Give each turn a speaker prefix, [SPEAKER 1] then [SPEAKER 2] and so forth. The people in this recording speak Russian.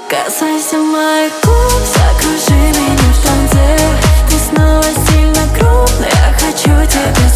[SPEAKER 1] Касайся моих губ, закружи меня в танце. Ты снова сильно крупный, я хочу тебя.